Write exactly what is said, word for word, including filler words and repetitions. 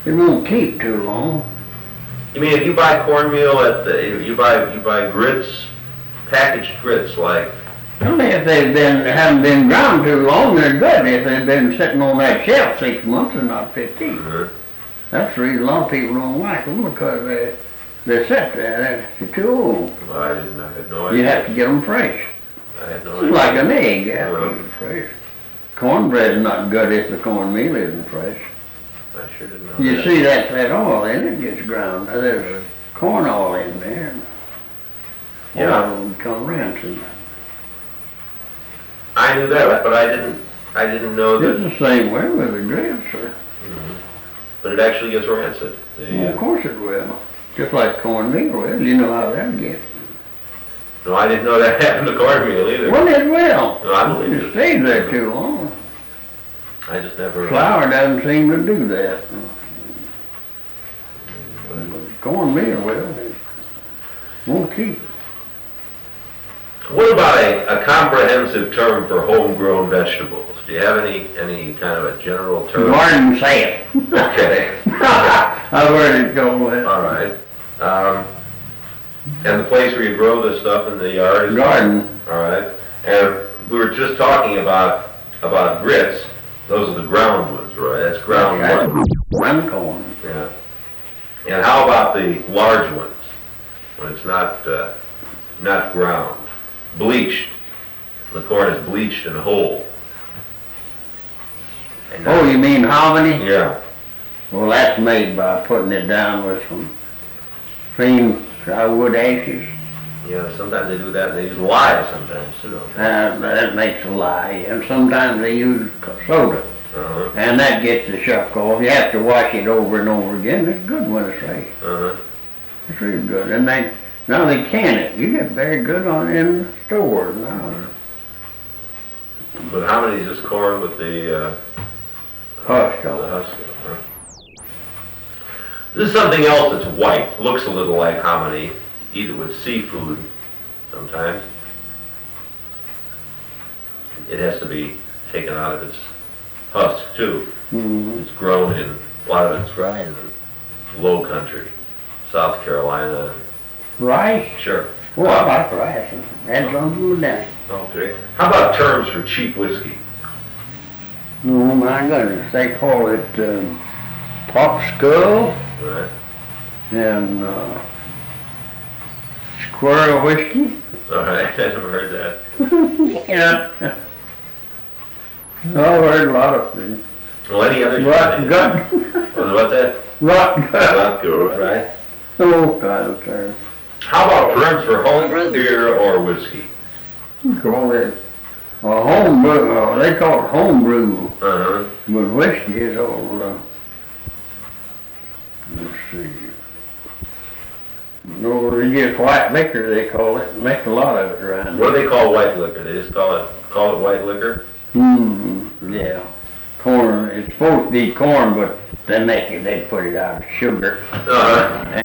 It won't keep too long. You mean if you buy cornmeal at the, you buy, you buy grits, packaged grits like, Only if they've been, haven't been ground too long, they're good. If they've been sitting on that shelf six months and not fifteen. mm-hmm. That's the reason a lot of people don't like them, because they, they're set there, they're too old. Well, I didn't, I had no idea. You have to get them fresh. I had no It's idea. like an egg, you have to Uh-huh. get it fresh. Cornbread's not good if the cornmeal isn't fresh. I sure didn't know You that. see that, that oil in it gets ground, Uh, there's corn oil in there. Yeah. Oil will come rancid. I knew that, but I didn't, I didn't know It's that, the same way with the grits, sir. Mhm. But it actually gets rancid. The, Well, uh, of course it will. Just like cornmeal will, you know how that gets. No, I didn't know that happened to cornmeal either. Well, it will. No, I believe It it. stays there too long. I just never. Flour doesn't seem to do that. Cornmeal will. It won't keep. What about a, a comprehensive term for homegrown vegetables? Do you have any, any kind of a general term? Garden salad. Okay. I've heard it go with. All right. Um, and the place where you grow this stuff in the yard is? Garden. All right. And we were just talking about, about grits. Those are the ground ones, right? That's ground one. Ground corn. Yeah. And how about the large ones? When it's not, uh, not ground, bleached. The corn is bleached and whole. And Oh, you mean hominy? Yeah. Well, that's made by putting it down with some clean dry wood ashes. Yeah, sometimes they do that, and they use lye sometimes, too, don't they? Uh, that makes a lye, and sometimes they use soda, Uh-huh, and that gets the shuck off. You have to wash it over and over again. It's good when it's right. uh-huh. It's really good. And they, now they can it. You get very good on it in the stores now. But how many is this corn with the, uh, Husk the off. husk? Huh? This is something else that's white, looks a little like hominy. Eat it with seafood sometimes. It has to be taken out of its husk, too. Mm-hmm. It's grown in, a lot of it's grown in low country, South Carolina. Rice? Sure. Well, I like rice. Add some to that. Okay. How about terms for cheap whiskey? Oh, my goodness. They call it um, pop skull Right. and uh, squirrel whiskey. All right, I never heard that. Yeah. I've heard a lot of things. Well, any other? Rotten gut. What's that? Rotten gut. Vodka, right? Oh, kind of term. How about terms for home beer or whiskey? Call it a home brew. Uh, they call it home brew, Uh-huh. but whiskey is all. Uh, let's see. No, they get white liquor. They call it. Make a lot of it around. What do they call white liquor? They just call it, call it white liquor? Hmm. Yeah. Corn. It's supposed to be corn, but they make it. They put it out of sugar Uh-huh.